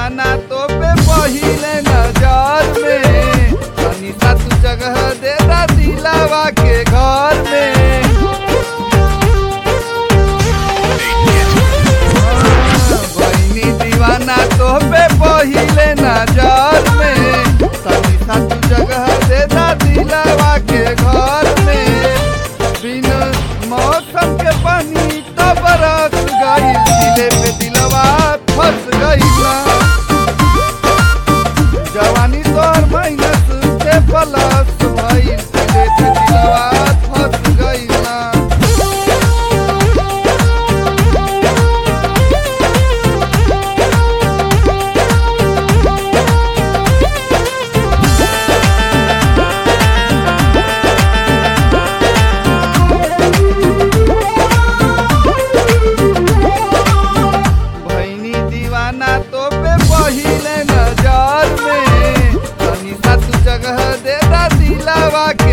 दीवाना तो पे पहिले नजर में, तनी सा तू जगह दे दा दिलावा के घर में। बहिनी दीवाना तो पे पहिले नजर में, तनी सा तू जगह दे दा दिलावा के घर में। बिन मौसम के पानी तो बरस गई, दिले पे दिलवा फंस गई ना। जवानी तोर माइनस से प्लस भइल, दिले पे दिलवा फंस गई ना। दीवाना तो पे पहिले नजर में, तनी सा तू जगह दे दा दिलावा